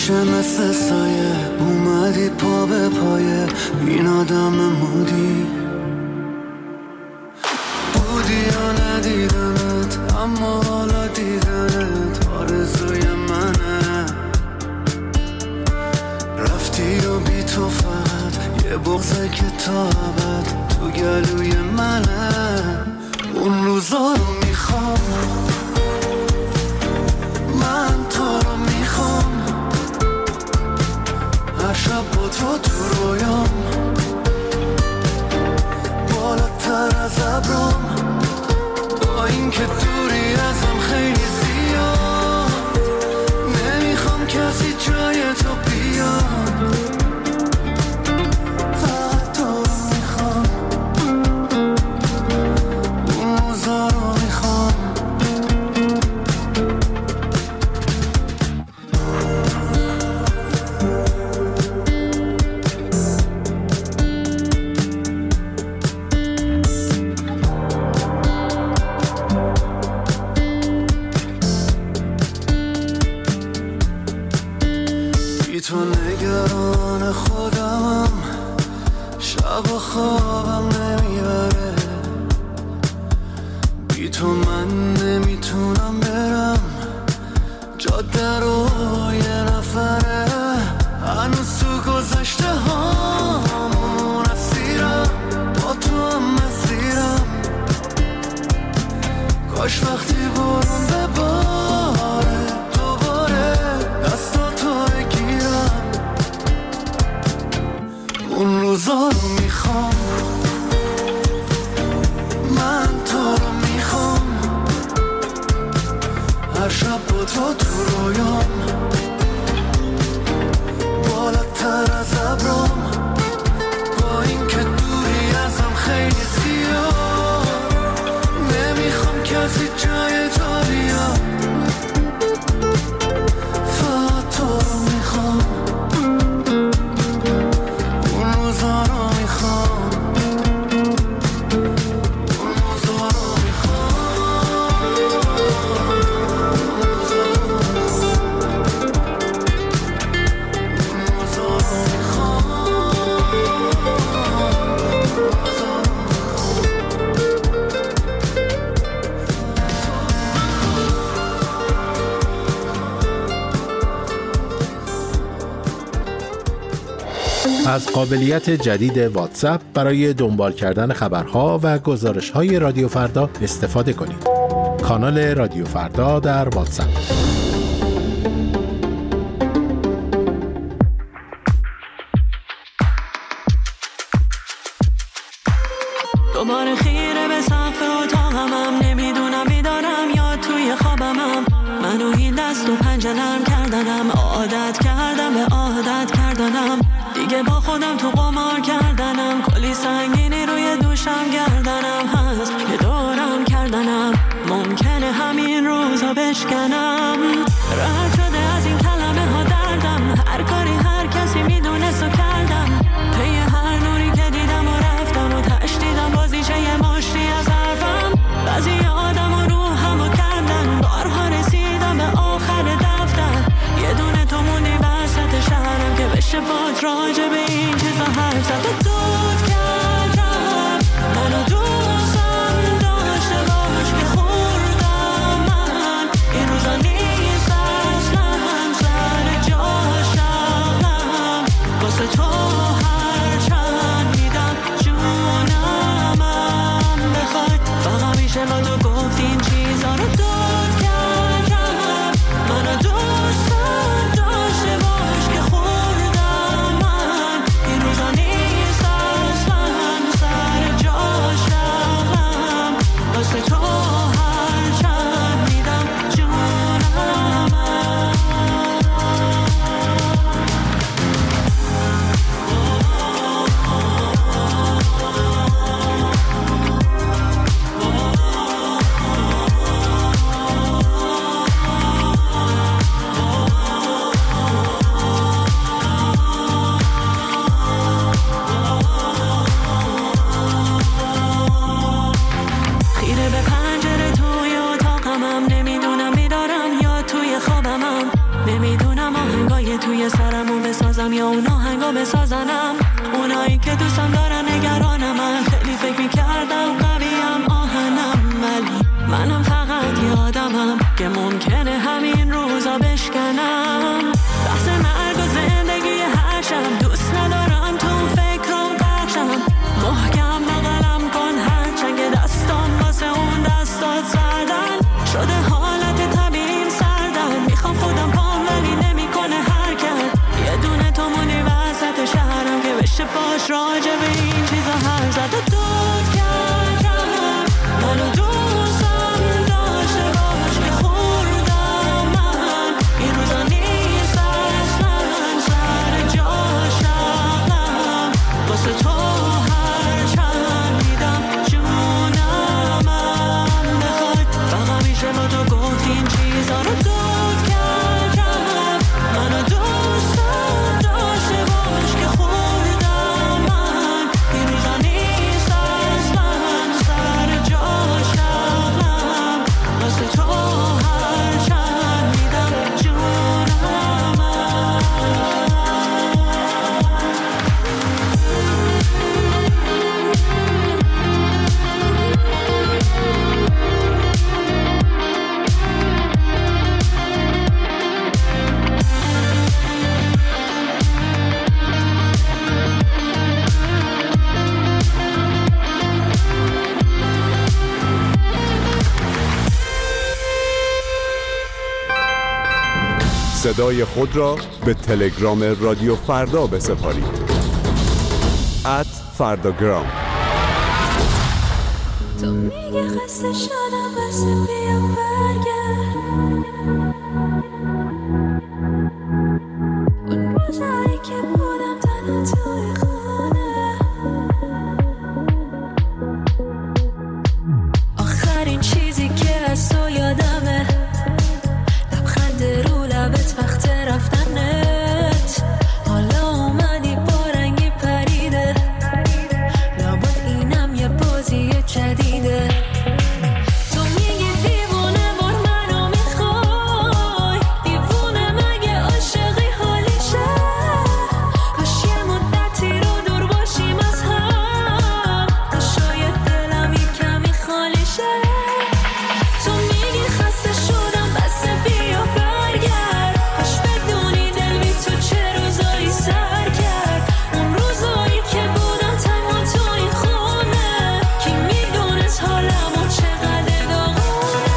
میشه مثل سایه اومدی پا به پایه این آدم مودی بودی یا ندیدمت اما حالا دیدنت آرزوی منه رفتی و بی تو فقط یه بغضه که تا ابد تو گلوی منه اون روزا رو میخوام من تو رو میخوام هر شب با تو رویام بالاتر از ابرام با این که دوری ازم خیلی زیاد نمیخوام کسی جای تو بیاد فقط تو رو میخوام اون روزا رو میخوام تو نگران خودمم شب و خوابم نمیبره بی تو من نمیتونم برم جاده رو یه نفره هنوز تو گذشته هامون اسیرم با تو هم مسیرم کاش وقتی برون بباره دوباره دستاتو اون روزا رو میخوام من تو رو میخوام هر شب با تو رویام بالاتر از ابرام با این که دوری ازم خیلی زیاد نمیخوام کسی جای تو بیاد فقط تو رو میخوام از قابلیت جدید واتساپ برای دنبال کردن خبرها و گزارش‌های رادیو فردا استفاده کنید. کانال رادیو فردا در واتساپ. دوباره خیره به سقف اتاقم نمیدونم بیدارم یا توی خوابمم منو این دست و پنجه نرم کردنم عادت کردم به عادت کردنم دیگه با خودم تو قمار کردنم کلی سنگینی روی دوشم گردنم هست که دورم کردنم ممکنه همین روزا بشکنم رد شده از این کلمه ها دردم هر کاری هر کسی میدونست و کردم پی هر نوری که دیدم و رفتم و تشدیدم بازیچه یه مشتی از حرفم بعضی آدم و روحم و کردن بارها رسیدم به آخر دفتر یه دونه تو موندی وسط شهرم که بشه باد راجع به این چیزا حرف زد و دود کردم منو دوستم داشته باش که خوردم من این روزا نیست اصلا سر جاشم واسه تو هر چند میدم جونمم بخوای فقط میشه با تو گفت این چیزا رو دود کردم منو دوستم داشته باش که خوردم من این روزا نیست روی سرمو بسازم یا اون آهنگو بسازنم. اونایی که دوستم دارن نگرانم، من خیلی فکر میکردم قویم آهنم، ولی منم فقط یادمم که ممکنه همین روزا بشکنم. بحث مرگ و زندگی هر شب دوست ندارم تو فکرم قرشم. محکم بغلم کن هرچنگ دستم واسه اون دستات سردن شده، حالت طبیعیم سردن. میخوام خودم پام ولی نمیکنه حرکت. یه دونه تو مونی وسط شهرم که بشه پاش راجع به این چیزا هر زد و داد کردم. منو دوستم داشته باش که خوردم من این روزا نیست اصلا سر جاش عقلم واسه تو هر چند میدم جونمم بخواد. فقط میشه با تو گفت این چیزا رو داد کردم. منو دوستم داشته باش که خوردم من این روزا نیست اصلا سر جاش عقلم واسه تو هر چند میدم جونمم. صدای خود را به تلگرام رادیو فردا بسپارید. @فرداگرام. تو میگه خسته شدم بس بیا برگرد. اون روزایی که بودم تنها توی خونه، آخرین چیزی که از تو یادمه لبخند رو لبت وقت رفتنت. حالا اومدی با رنگی پریده، لابد اینم یه بازی جدیده. تو میگی دیوونه بار منو میخوای، دیوونه مگه عاشقی حالیشه؟ کاش یه مدتی رو دور باشیم از هم تا شاید دلم یه کمی خالی شه. تو میگی خسته شدم بس بیا برگرد. کاش بدونی دل بی تو چه روزایی سر کرد. اون روزایی که بودم تنها تو این خونه، کی میدونست حالمو چقدر داغونه.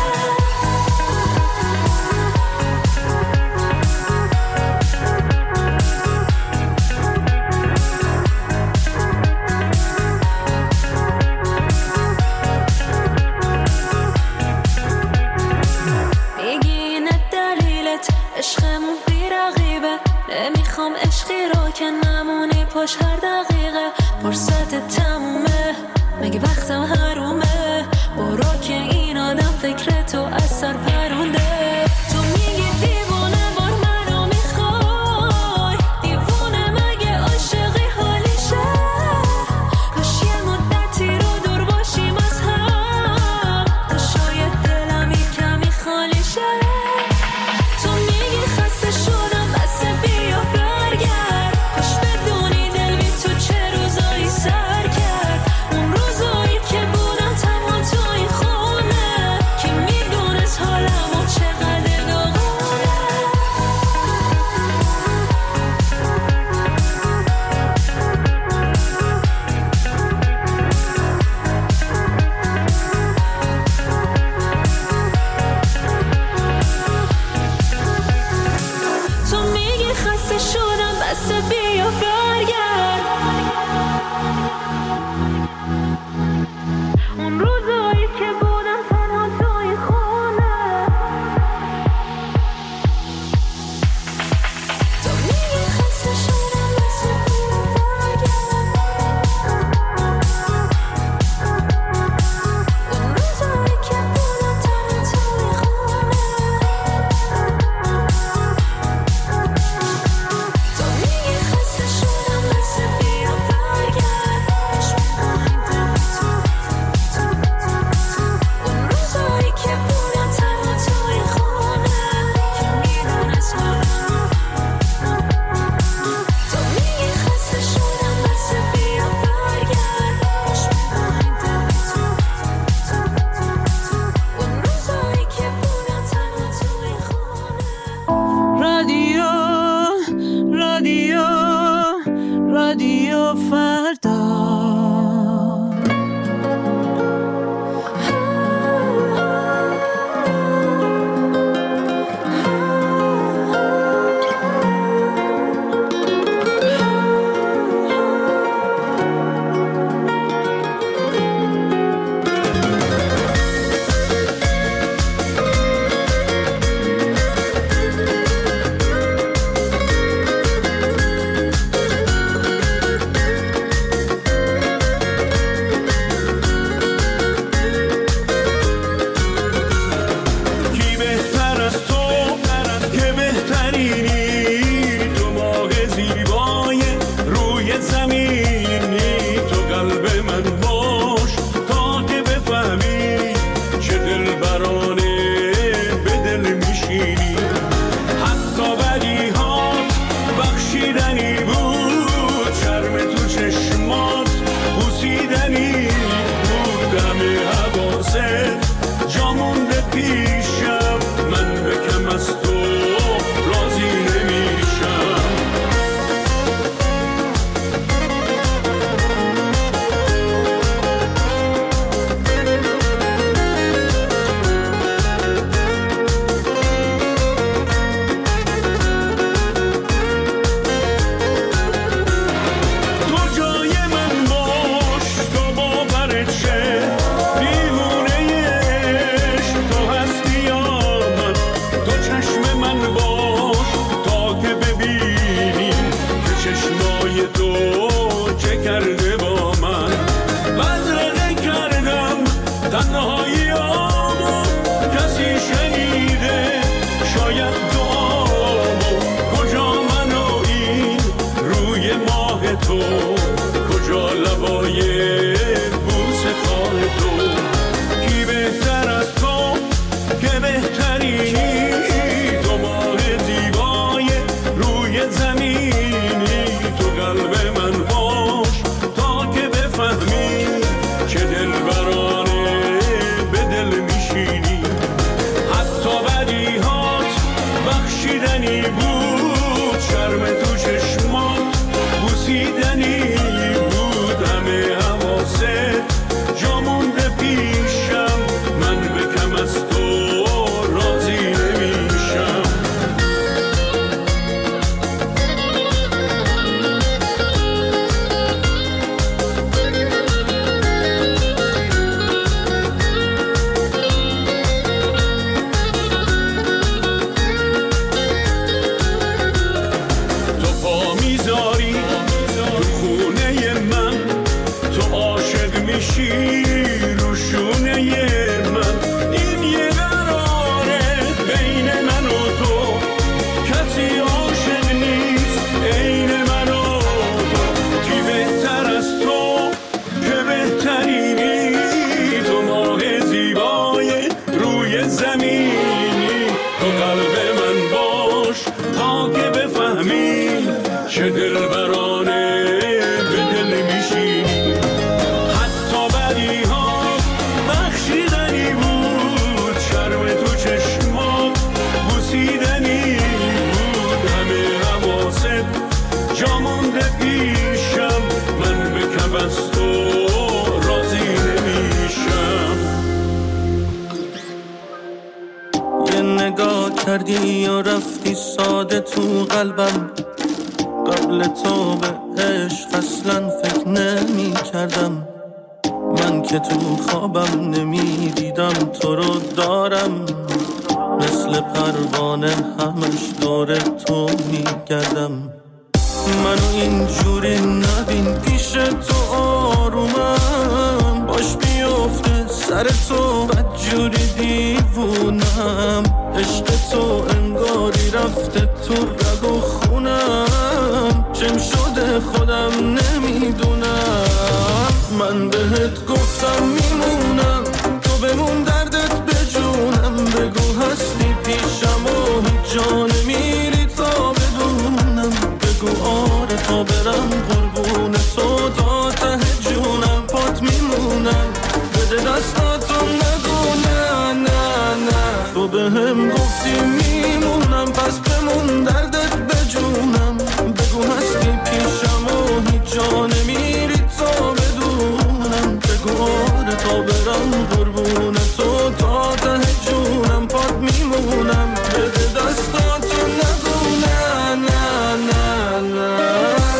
میگی اینه دلیلت عشقمون بی رقیبه، نمیخوام عشقی رو که نمونی پاش هر دقیقه. فرصت تمومه مگه وقتم حرومه، برو که این آدم فکر تو از سر پرونده. تو میگی دیوونه بار منو میخوای، دیوونه مگه عاشقی حالیشه؟ کاش یه مدتی رو دور باشیم از هم تا شاید دلم یه کمی خالی شه. تو میگی خسته شدم بس بیا برگرد. کاش بدونی دل بی تو چه روزایی سر کرد. اون روزایی که بودم تنها تو این خونه، کی میدونست حالم تو چه کرده با من. بدرقه کردم تنهاییامو، کسی شنیده شاید دعامو. کجا من و این روی ماه تو، کجا لبای بوسه خواه تو. کی بهتر از تو که بهتری، تو ماه زیبای روی زمینی. تو قلب من باش تا که بفهمی چه دلبرانه به دل میشینی. حتی بدیهات بخشیدنی بود، شرم تو چشمات بوسیدنی بود. همه حواست جا مونده پیشم، من به کم از تو راضی نمیشم. تو پا میذاری تو خونه من، تو عاشق میشی رو شونه من. این یه قراره بین من و تو، کسی عاشق نیست عین من و تو. کی بهتر از تو که بهترینی، تو ماه زیبای روی زمینی. تو قلب من باش تا که بفهمی چه دلبرانه به دل میشینی. حتی بدیها بخشیدنی بود، شرم تو چشمات بوسیدنی بود. همه حواست جا مونده پیشم، من به کم از تو راضی نمیشم. یه نگاه کردی یا رفتی ساده تو قلبم، قبل تو به عشق اصلا فکر نمی کردم. من که تو خوابم نمی دیدم تو رو دارم، مثل پروانه همش دور تو می گردم. منو اینجوری نبین پیش تو آرومم، باش بیفته سر تو بدجوری دیوونم. عشق تو انگاری رفته تو رگ و خونم، چم شده خودم نمیدونم. من بهت گفتم میمونم، تو بمون دردت بجونم. بگو هستی پیشم و هیچ جا نمیری تا بدونم. بگو آره تا برم قربون تو تا ته جونم. پات میمونم بده دستاتو نگو نه نه نه. تو بهم گفتی میمونم پس بمون دردت بجونم. بگو هستی پیشم و هیچ جا نمیری تا بدونم. بگو آره تا برم قربون تو تا ته جونم. پات میمونم بده دستاتو نگو نه نه نه نه.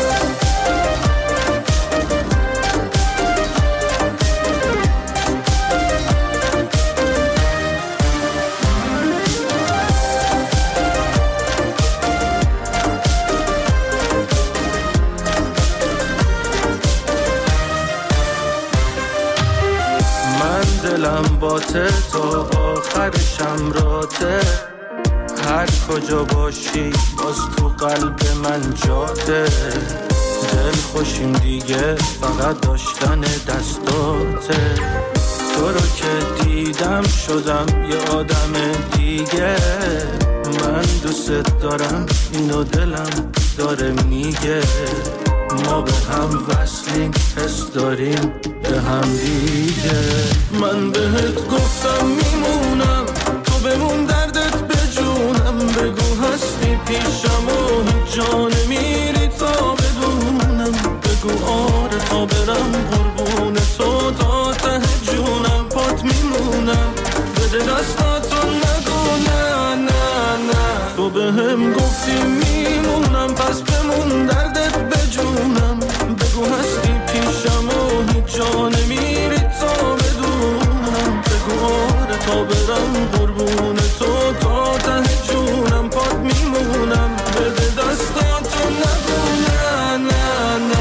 دلم باته تا آخر شمراته، هر کجا باشی باز تو قلب من جاته. دل خوشیم دیگه فقط داشتن دستاته. تو رو که دیدم شدم یه آدم دیگه. من دوست دارم اینو دلم داره میگه. ما به هم وصلیم حس داریم به هم دیگه. من بهت گفتم میمونم، تو بمون دردت بجونم. بگو هستی پیشم و هیچ جا نمیری تا بدونم. بگو آره تا برم قربون تو تا ته جونم. پات میمونم بده دستاتو نگو نه نه نه. تو بهم گفتی میمونم پس بمون دردت بجونم. بگو هستی پیشم و هیچ جا نمیری تا بدونم. بگو آره تا برم قربون تو تا ته جونم. پات میمونم بده دستاتو نگو نه نه نه.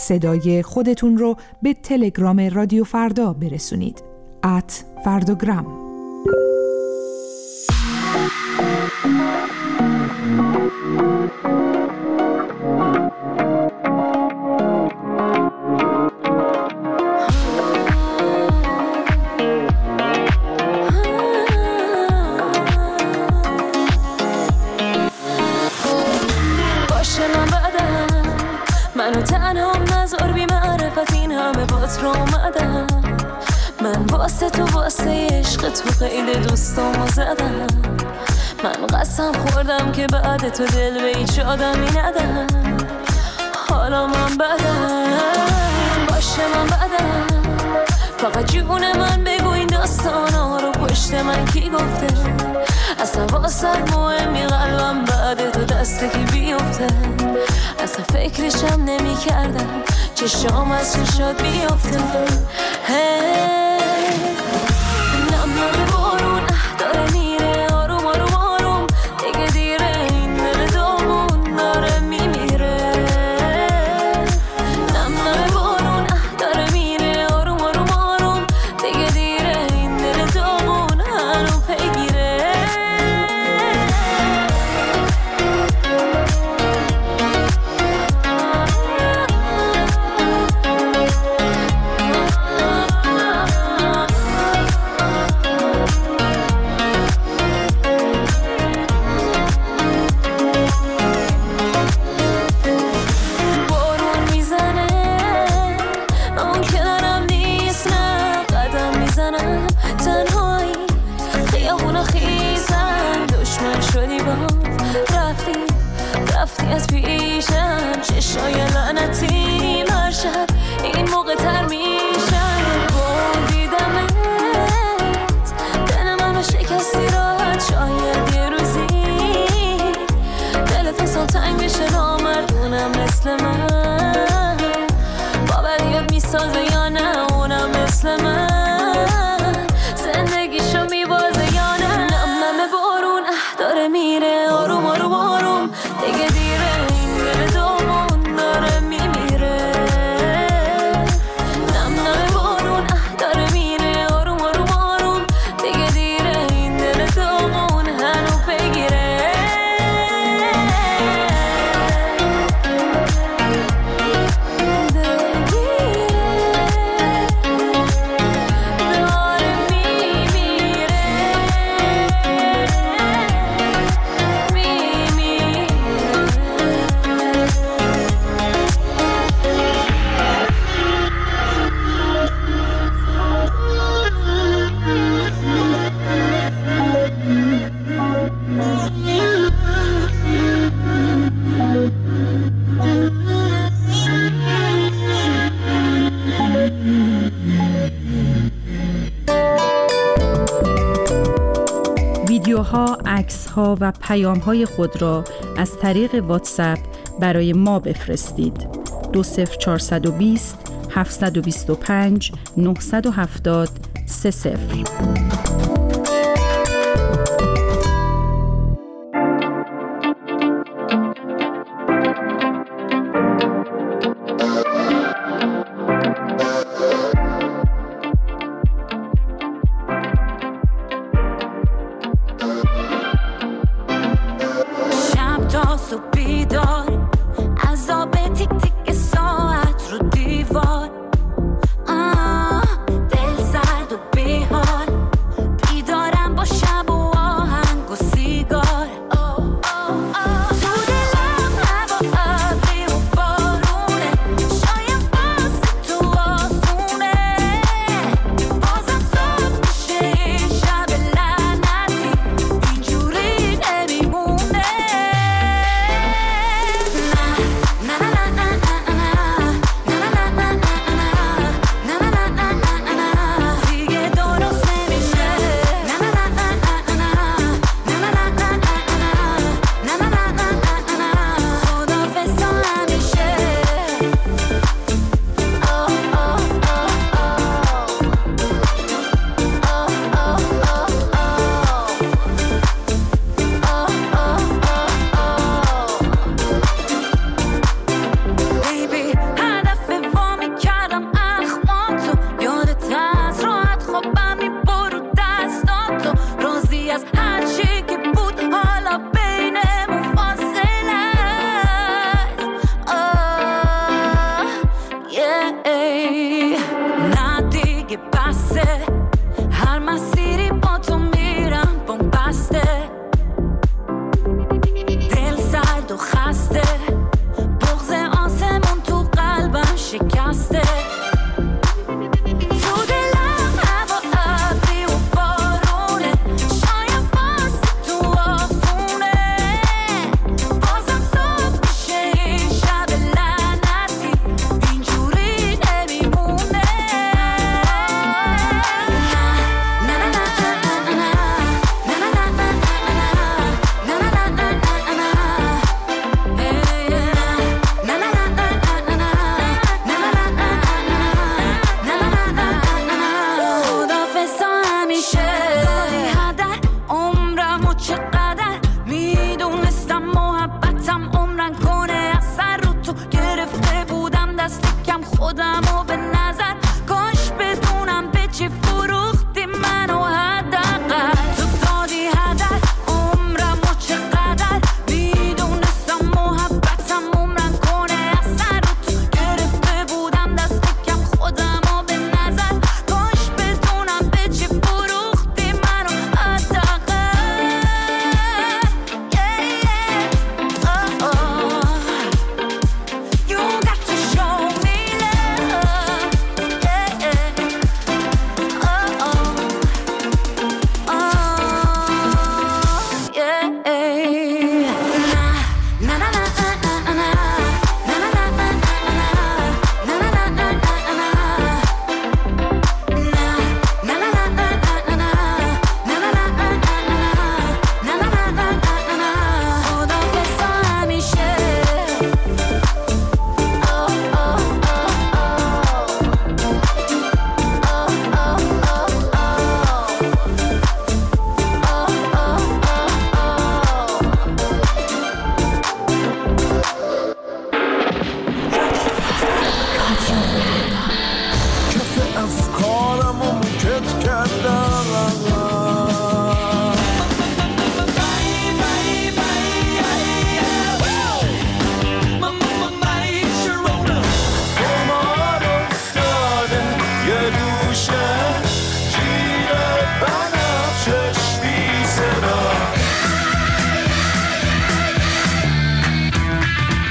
صدای خودتون رو به تلگرام رادیو فردا برسونید. @فرداگرام. منو تنها نذار بی معرفت این همه بات رو اومدم. من واسه تو واسه عشق تو خیلی دوستامو زدم. من قسم خوردم که بعد تو دل به هیچ آدمی ندم. حالا من بدم باشه من بدم. فقط جون من بگو این داستانا رو پشت من کی گفته. اصلا واسه مهمی قلبم بعد تو دست کی بیفته. اصلا فکرشم نمی کردم چشام از چشات بیفته. نم نم بارون داره میره آروم آروم آروم. دیگه دیره این دل دامون داره میمیره. نم نم بارون داره میره آروم آروم آروم. دیگه دیره این دل دامون هنو پیگیره. رفتی از پیشم چشای لعنتی مرشب این موقع تر میشم. بردیدمت دل منو شکستی راحت. شاید یه روزی دلت اصلا تنگ بشه نامردونم مثل من. باوریات میسازه یا نه اونم مثل من. زندگیشو میبازه یا نه. نم نم بارون داره میره آروم آروم آروم. دیگه دیره این دل دامون داره میمیره. نم نم بارون داره میره آروم آروم آروم. دیگه دیره این دل دامون هنو پیگیره. ویدیوها، عکس‌ها و پیام‌های خود را از طریق واتساپ برای ما بفرستید. 20420 725 970 30. دل سرد و بیحال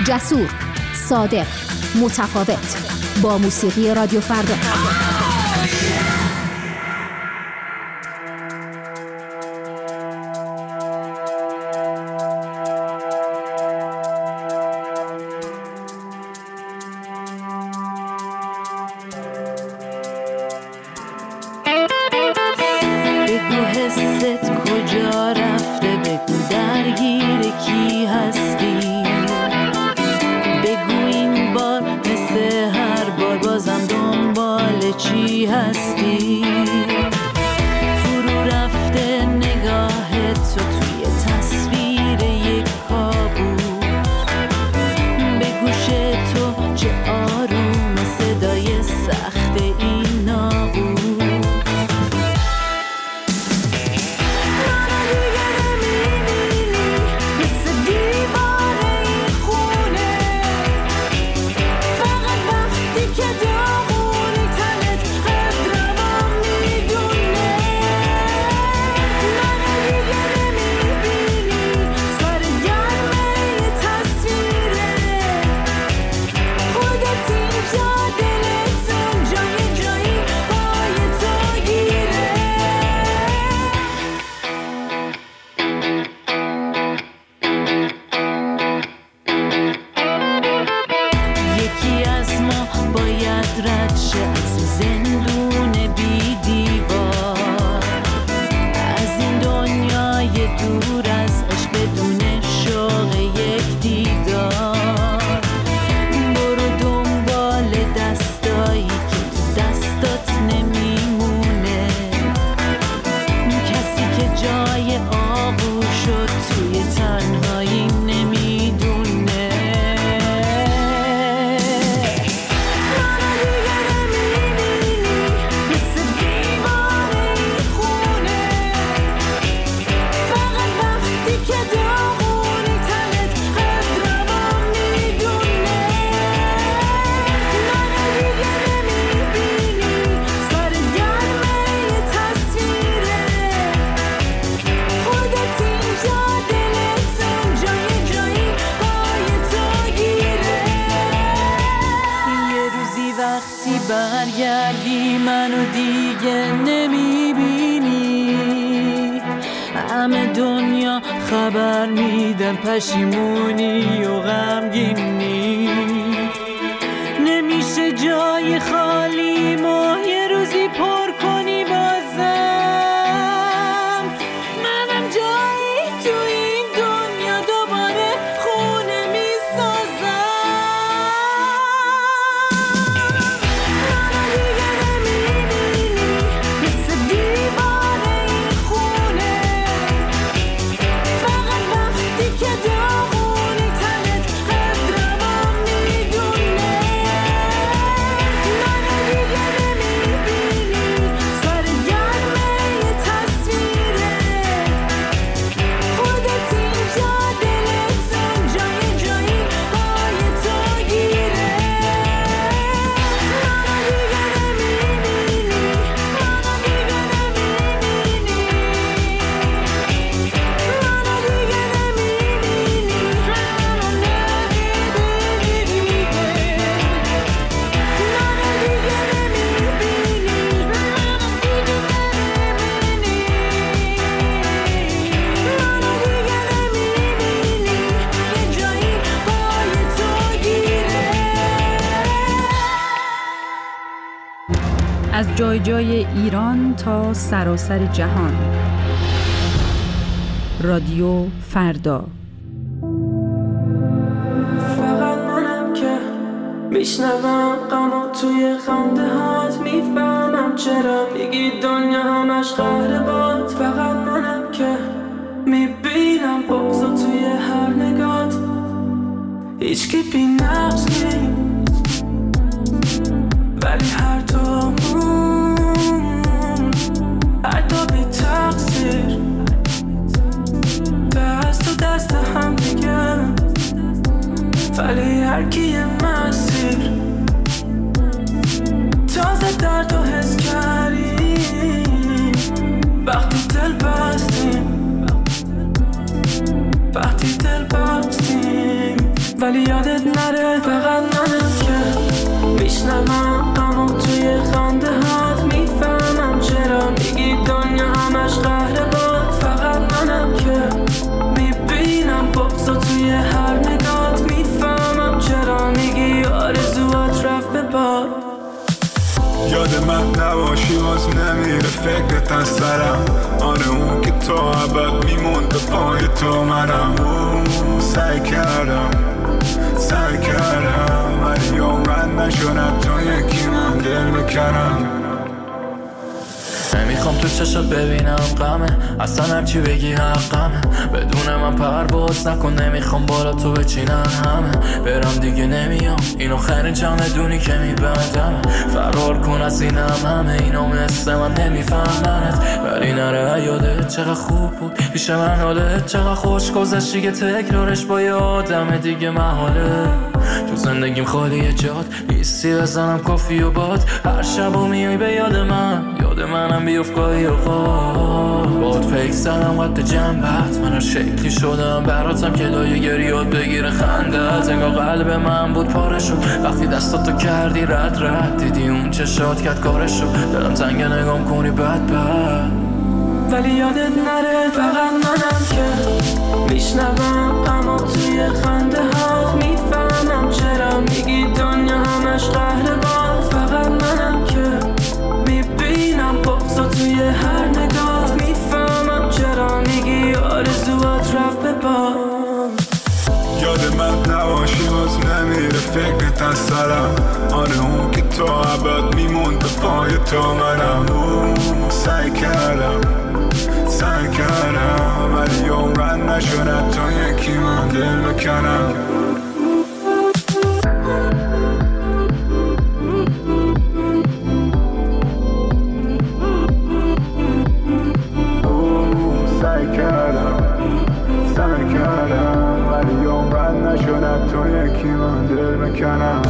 جسور، صادق، متفاوت. با موسیقی رادیو فردا. برگردی منو دیگه نمیبینی، همه دنیا خبر میدن پشیمونی و غمگینی، نمیشه جای خالی ما یه روزی پر کنی بازم، منم جایی تو این دنیا دوباره خونه میسازم. از جای جای ایران تا سراسر جهان. رادیو فردا. فقط منم که میشنوم غمو توی خنده هات، میفهمم چرا میگی دنیا همش قهر باد. فقط منم که میبینم بغضو توی هر نگات، هیچکی بی نقص نیم ولی هر دومون حتی بی تقصیر دست تو دست هم دیگه، ولی هر کی یه مسیر تازه درد و حس کردیم وقتی دل بستیم، وقتی دل بستیم. ولی یادت نره فقط منم که میشنوم اما توی خنده هات میفهمم چرا میگی دنیا همش قهر باد. فقط منم که میبینم بغضا توی هر نگات میفهمم چرا میگی آرزوات رفت به باد. یاد من نباشی باز نمیره فکرت از سرم. آره اون که تو ابد میموند پای تو منم. سعی کردم ولی عمرن نشد تو یکی من دل بکنم. نمیخوام تو چشات ببینم غمه، اصلا هرچی بگی حقمه. بدون من پرواز نکن، نمیخوام بالا تو بچینن همه. برم دیگه نمیام، این آخرین جمع دونی که میبندم. فرار کن از اینم همه، اینا مثل من نمیفهمنت. ولی نره یادت چقدر خوب بود پیش من، حالت چقدر خوش گذشتی که تکرارش با یه آدم دیگه محاله. تو زندگیم خالیه جات نیستی، بزنم کافی و باد. هر شب و میای به یاد منم بیفت گاهی اوقات. باد پیک زدم قد جنبت، من هر شکلی شدم براتم که لایه گریات بگیره خندت. انگار قلب من بود پاره شد وقتی دستاتو کردی رد دیدی اون چشات کرد کارش شد. دلم تنگ نگام کنی بد ولی یادت نره فقط منم که میشنوم اما توی خنده هات میفهمم چرا میگی دنیا همش قهر باد. فقط منم که میبینم بغضا توی هر نگاه میفهمم چرا میگی آرزوات رفت به باد. یاد من نباشی باز نمیره فکرت از سرم. آره اون که تو ابد میموند پای تو منم. سعی کردم ولی عمرن نشد تا یکی من دل بکنم. سعی کردم ولی عمرن نشد تا یکی من دل بکنم.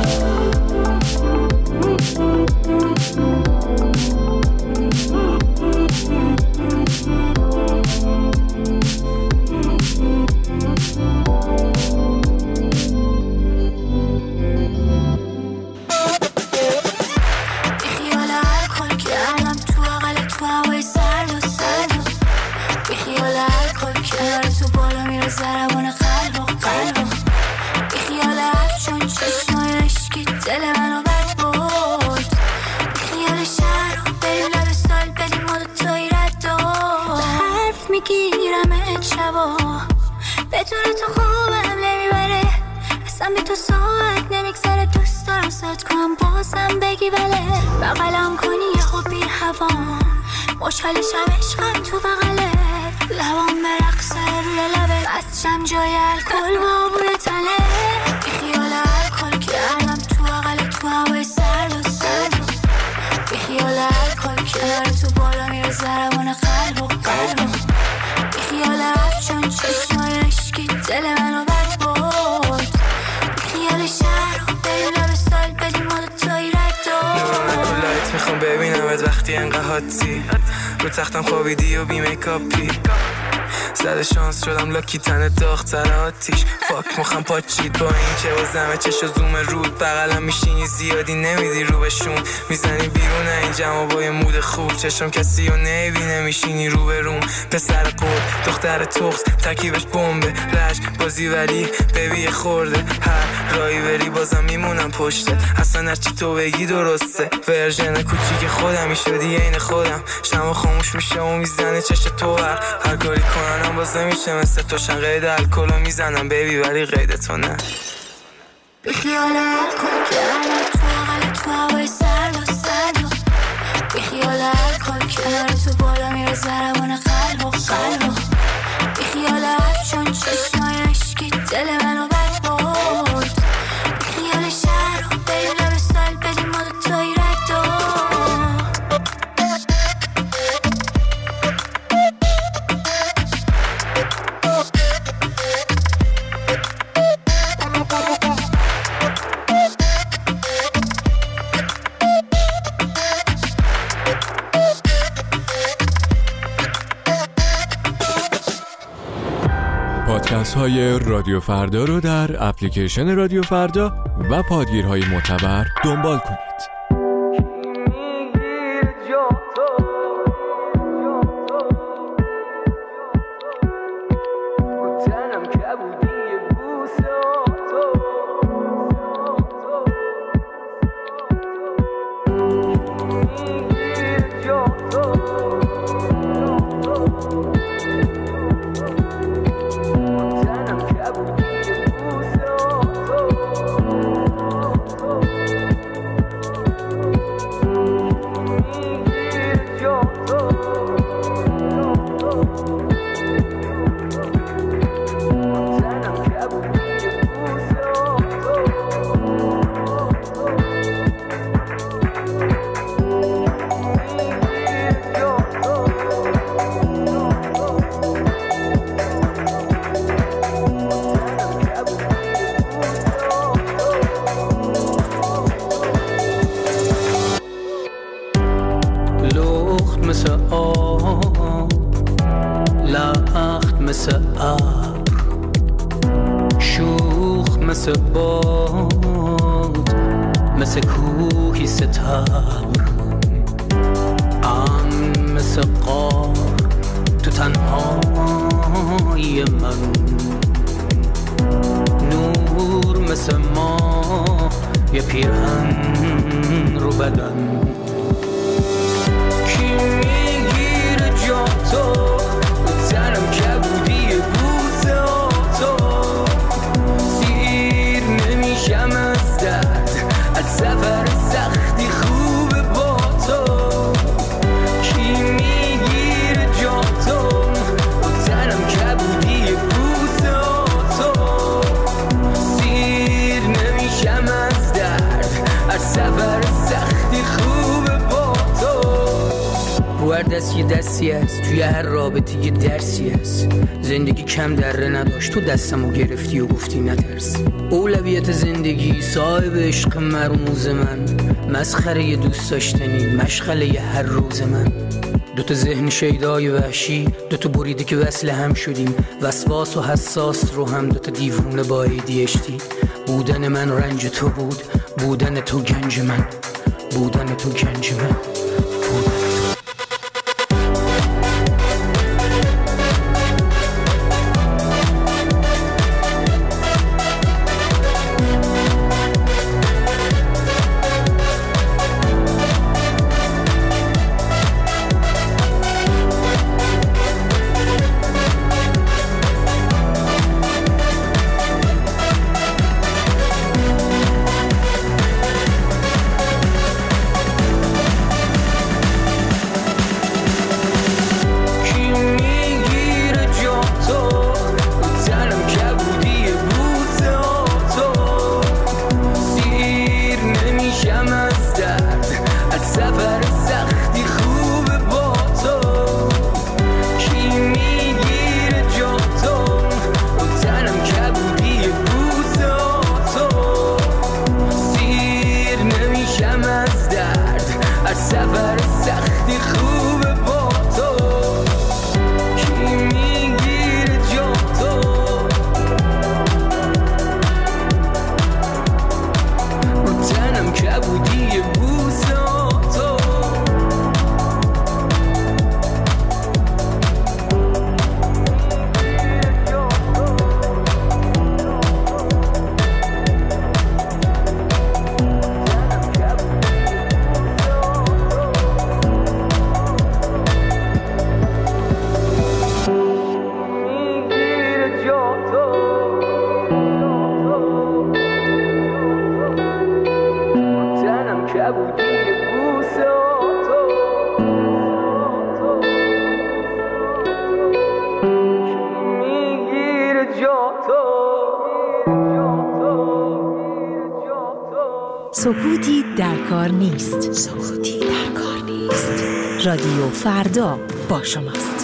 زربان قلب بی خیال افشون چشمای عشقی دل منو بد برد. بی خیال شهر رو بریم لب سال بدیم ما دوتایی رد و به حرف میگیرم شبا بدون تو خوبم نمیبره. اصلا بی تو ساعت نمیگذره، دوست دارم ساعت کنم بازم بگی بله. بغلم کنی یه خوب بی هوام مشکل شب عشقم تو بغله. لبام برقصه روی لبه بستشم جای الکل با بوی تنه. بی خیال الکل کردم تو بغل تو هوای سرد بی خیال الکل کنار تو بالا میره ضربان قلب بی خیال افشون چشمای عشقی دل منو بد برد. بی خیال شهر رو بریم لب سال بدیم ما دوتایی رد و لایت میخوام ببینمت وقتی انقدر حادی رو تختم خوابیدی و بی میکاپی. زده شانس شدم لاکی تنه داغ‌تر آتیش. فاک مخم پاچید با این که بازمه چشو زوم رود. بغلم میشینی زیادی نمیدی رو بهشون. میزنی بیرون این جمع با یه مود خوب. چشم کسی رو نمیبینه میشینی رو به روم. پسر قول دختر تخص ترکیبش بمبه رشت بازی ولی ببی خورده. هر رایی بری بازم میمونم پشته. اصلا هرچی تو بگی درسته. ورژن کوچیک خودم میشدی عین خودم. شما خاموش میشه و میزنه چش تو هر کاری کنم باز نمیشه مثل توشن. قید الکلو میزنم بیبی ولی قید تو نه. بی خیال الکل کردم تو بغل تو هوای سرد بی خیال الکل کنار تو بالا میره ضربان قلب بی خیال افشون چشمای عشقی دل منو بد برد. بی خیال شهر رو بریم لب سال بدیم ما دوتایی رد و پادکست های رادیو فردا رو در اپلیکیشن رادیو فردا و پادگیرهای معتبر دنبال کنید. دستی است توی هر رابطه یه درسی است. زندگی کم دره نداشت، تو دستمو گرفتی و گفتی نترس. اولویت زندگی صاحب عشق مرموز من، مسخره دوست داشتنی مشغله هر روز من. دوتا ذهن شیدای وحشی، دوتا بریده که وصل هم شدیم، وسواس و حساس رو هم دوتا دیوونه با ADHD. بودن من رنج تو بود، بودن تو گنج من، بودن تو گنج من. سکوتی در کار نیست. سکوتی در کار نیست. رادیو فردا با شماست.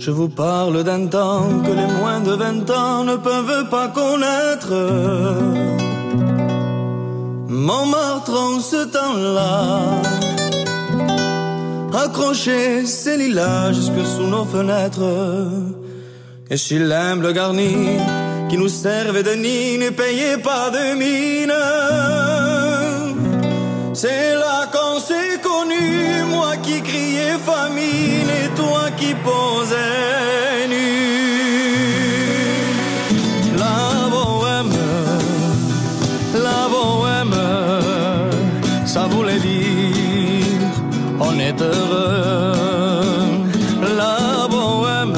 Je vous parle d'un temps que les moins de 20 ans ne peuvent pas connaître. Montmartre en ce temps-là accrochait ses lilas jusque sous nos fenêtres. Et s'il aime le garni qui nous servait de nid, ne payait pas de mine. C'est là qu'on s'est connus, moi qui criais famine et toi qui posais nu. La bohème, ça voulait dire on est heureux. La bohème,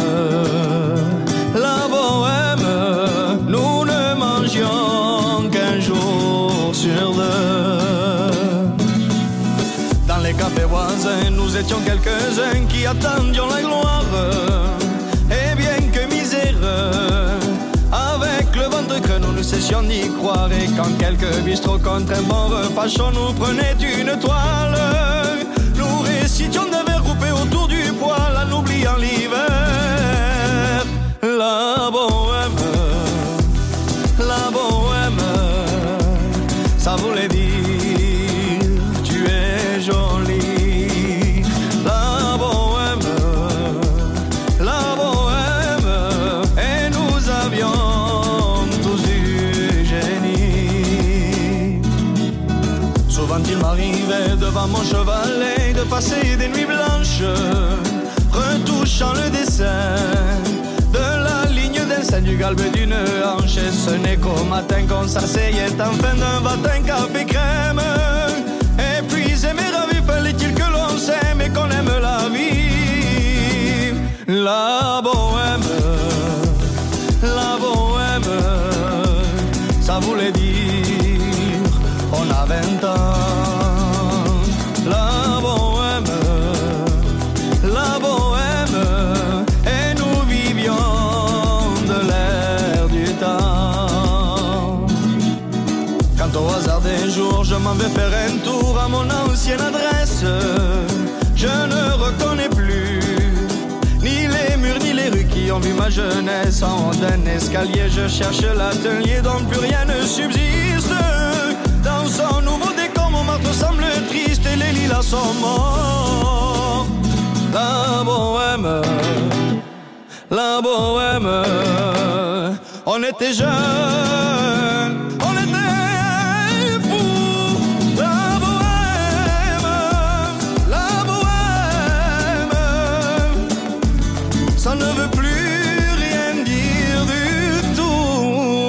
nous ne mangions qu'un jour sur deux. Dans les cafés voisins, nous étions quelques-uns qui attendions la gloire. Et bien que miséreux, avec le ventre creux, nous ne cessions d'y croire. Et quand quelques bistrots contre un bon repas chaud nous prenaient une toile, nous récitions des vers groupés autour du poêle en oubliant l'hiver. La bohème, ça voulait dire tu es jolie. La bohème, et nous avions tous du génie. Souvent il m'arrivait devant mon chevalet de passer des nuits blanches, retouchant le dessin de la ligne d'un sein du galbe d'une hanche. Et ce n'est qu'au matin qu'on s'asseyait en fin d'un matin café crème. Épuisé mais ravi, fallait-il que l'on s'aime et qu'on aime la vie. La bohème, ça voulait dire on a 20 ans. La bohème, et nous vivions de l'air du temps. Quand au hasard des jours je m'en vais faire un tour à mon ancienne adresse, je ne reconnais plus ni les murs ni les rues qui ont vu ma jeunesse. En haut d'un escalier je cherche l'atelier dont plus rien ne subsiste. Dans son nouveau décor, Montmartre semble triste et les lilas sont morts. La bohème, on était jeunes, on était fous. La bohème, ça ne veut plus rien dire du tout.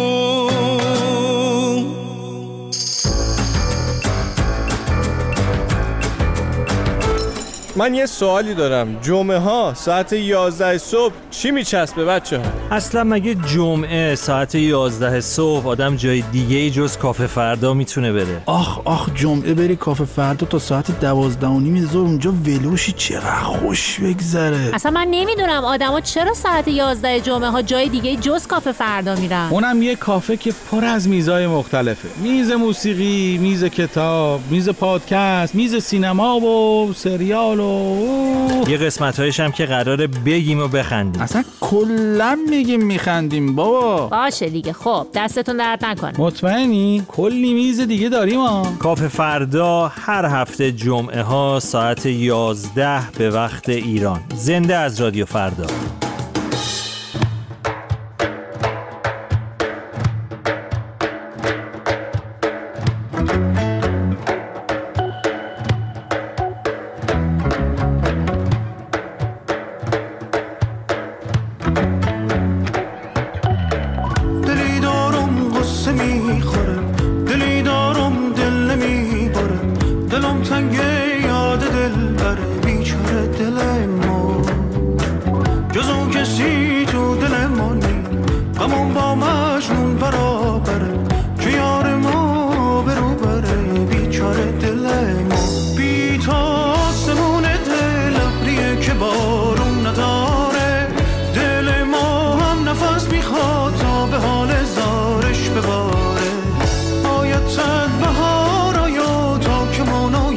من یه سوالی دارم. جمعه ها ساعت 11 صبح چی میچسبه بچه ها؟ اصلا مگه جمعه ساعت 11 صبح آدم جای دیگه ای جز کافه فردا میتونه بره؟ آخ جمعه بری کافه فردا تا ساعت 12:30 ظهر اونجا ولوشی چقدر خوش بگذره. اصلا من نمیدونم آدما چرا ساعت 11 جمعه ها جای دیگه جز کافه فردا میرن. اونم یه کافه که پر از میزای مختلفه. میز موسیقی، میز کتاب، میز پادکست، میز سینما و سریال و یه قسمت‌هایش هم که قراره بگیم و بخندیم. اصلا کلا میگیم میخندیم بابا. باشه دیگه. خب دستتون درد نکنه. مطمئنی؟ کلی میز دیگه داریم ها. کافه فردا هر هفته جمعه ها ساعت 11 به وقت ایران. زنده از رادیو فردا.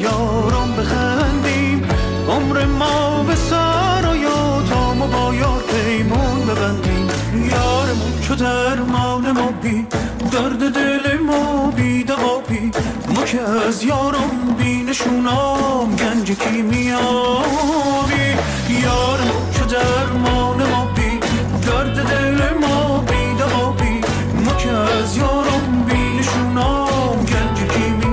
عمر ما به سر و یا تا ما با یار درمان ما بی درد دل ما بی دوا بی ما که از یارم بی نشونام گنج کیمیابی یارم چو درمان ما بی درد دل ما بی دوا بی ما که از یارم بی نشونام گنج کیمیابی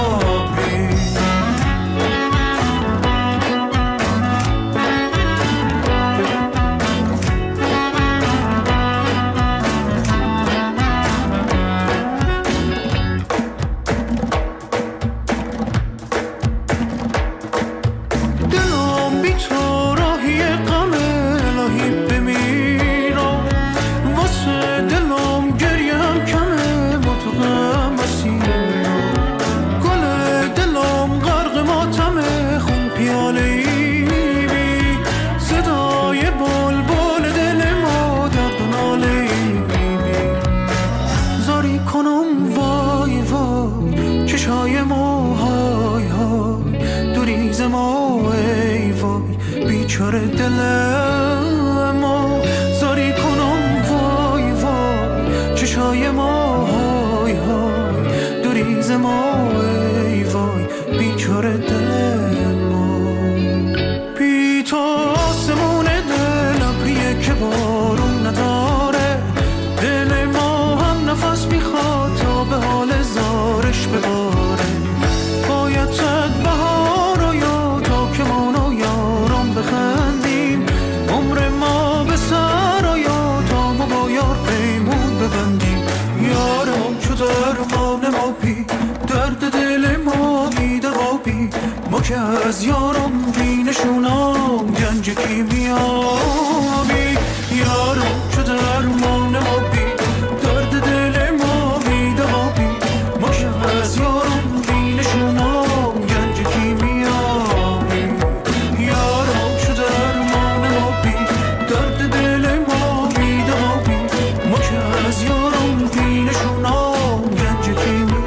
بیچاره دل ما زاری کنم وای وای چشای ما های های دوریز ما ای وای بیچاره دل ما بی تو آسمون دل ابریه که بارون نداره دل ما هم نفس میخواد تا به حال زارش بباره باید صد بهار و یا تا که مانو یارم بخندیم عمر ما به سر و یا تا ما با یار پیمون ببندیم یارم چو درمان ما بی درد دل ما بی دوا بی ما که از یارم بی نشونام گنج کیمیابی یارم چو درمان ما بی درد دل ما بی دوا بی ما که از یارم بی نشونام گنج کیمیابی یارم چو درمان ما بی درد دل ما بی دوا بی ما که از یارم بی نشونام گنج کیمیابی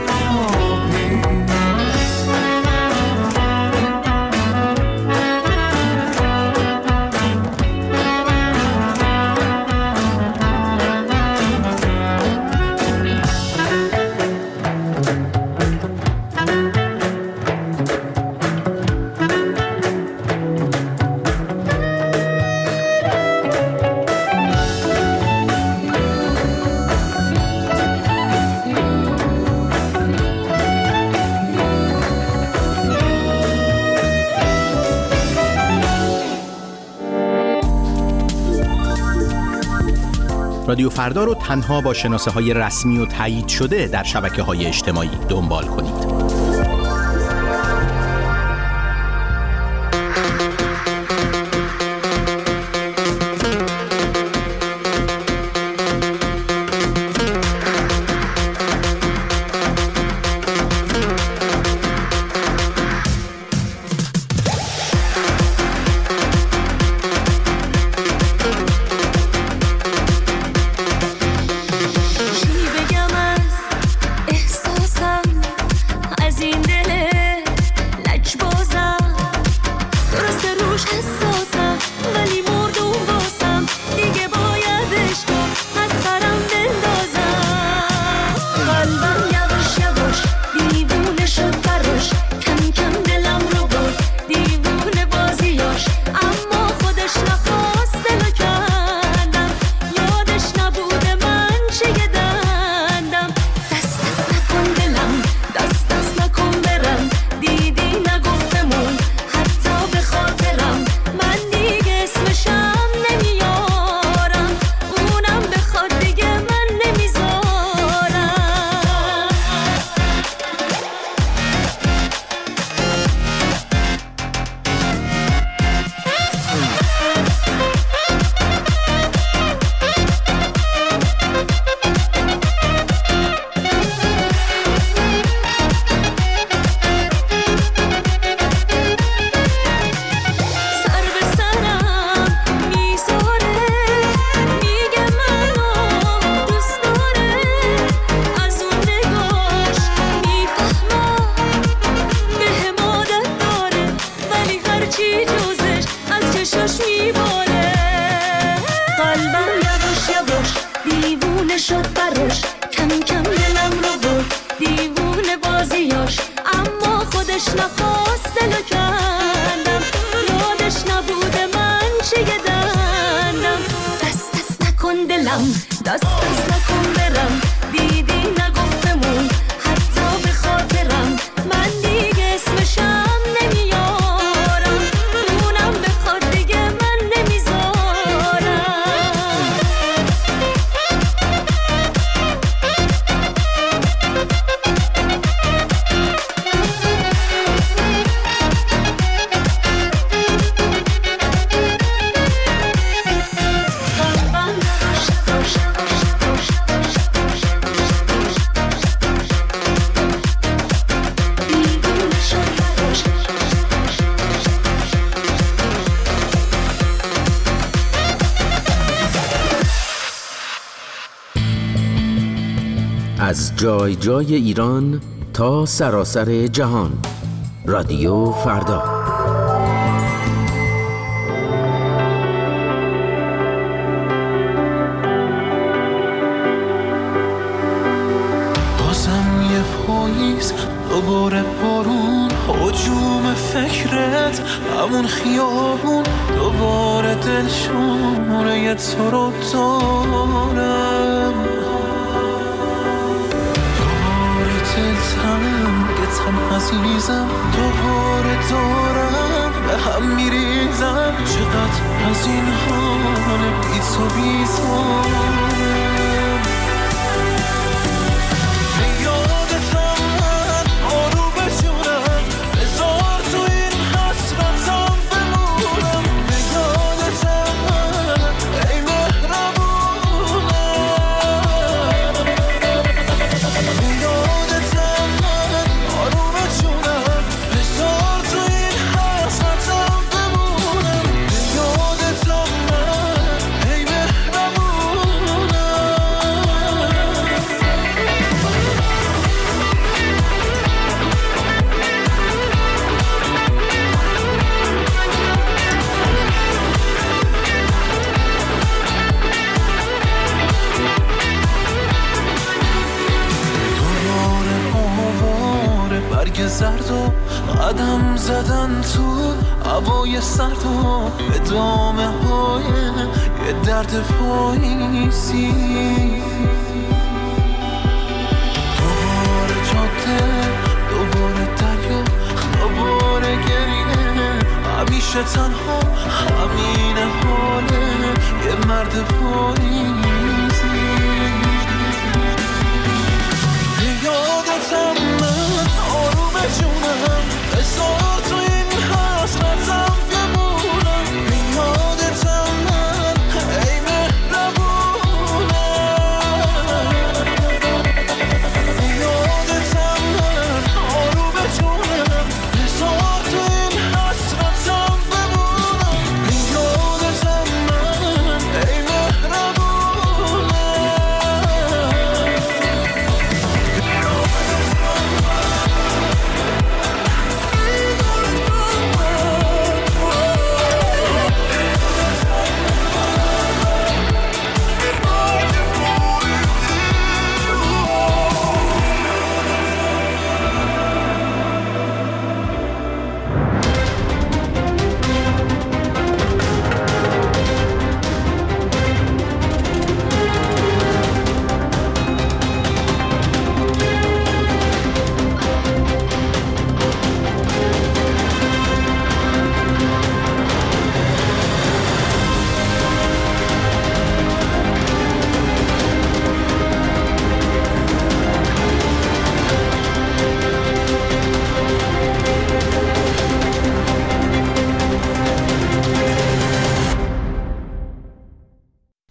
رادیو فردا رو تنها با شناسه‌های رسمی و تایید شده در شبکه‌های اجتماعی دنبال کنید. از نخواست دلو کندم، یادش نبوده من چه دندم. دست نکن دلم، دست نکن برم، دیدی نگفتمون حتی به خاطرم. من دیگه اسمشم نمیارم، اونم بخواد دیگه من نمیذارم. از جای جای ایران تا سراسر جهان. رادیو فردا. بازم یه پاییز، دوباره بارون، هجوم فکرت، همون خیابون، دوباره دلشونه تو رو دارم. دلتنگ عزیزم، دوباره دارم به هم میریزم. چقدر از این حال بی تو بیزارم. به یادتم من آرو بجونم، بذار تو این حسرتم بمونم. به یادتم من ای مهربونم، به یادتم من آرو بجونم، بذار تو این حسرتم بمونم. به یادتم من ای مهربونم. برگ زرد و قدم زدن تو هوای سرد و ادامه های یه درد پاییزی. دوباره جاده، دوباره دریا، دوباره گریه، همیشه تنها، همین حاله یه مرد پاییزی.